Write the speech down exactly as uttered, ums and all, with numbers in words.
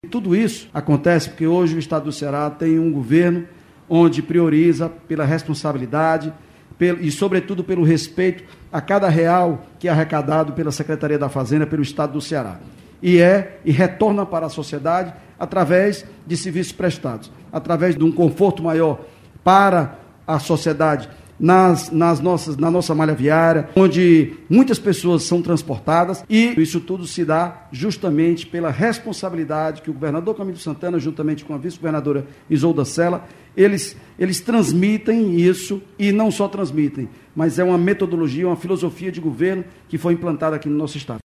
Tudo isso acontece porque hoje o Estado do Ceará tem um governo onde prioriza pela responsabilidade pelo, e, sobretudo, pelo respeito a cada real que é arrecadado pela Secretaria da Fazenda, pelo Estado do Ceará. E, é, e retorna para a sociedade através de serviços prestados, através de um conforto maior para a sociedade nas, nas nossas, na nossa malha viária, onde muitas pessoas são transportadas, e isso tudo se dá justamente pela responsabilidade que o governador Camilo Santana, juntamente com a vice-governadora Isolda Sela, eles, eles transmitem isso, e não só transmitem, mas é uma metodologia, uma filosofia de governo que foi implantada aqui no nosso estado.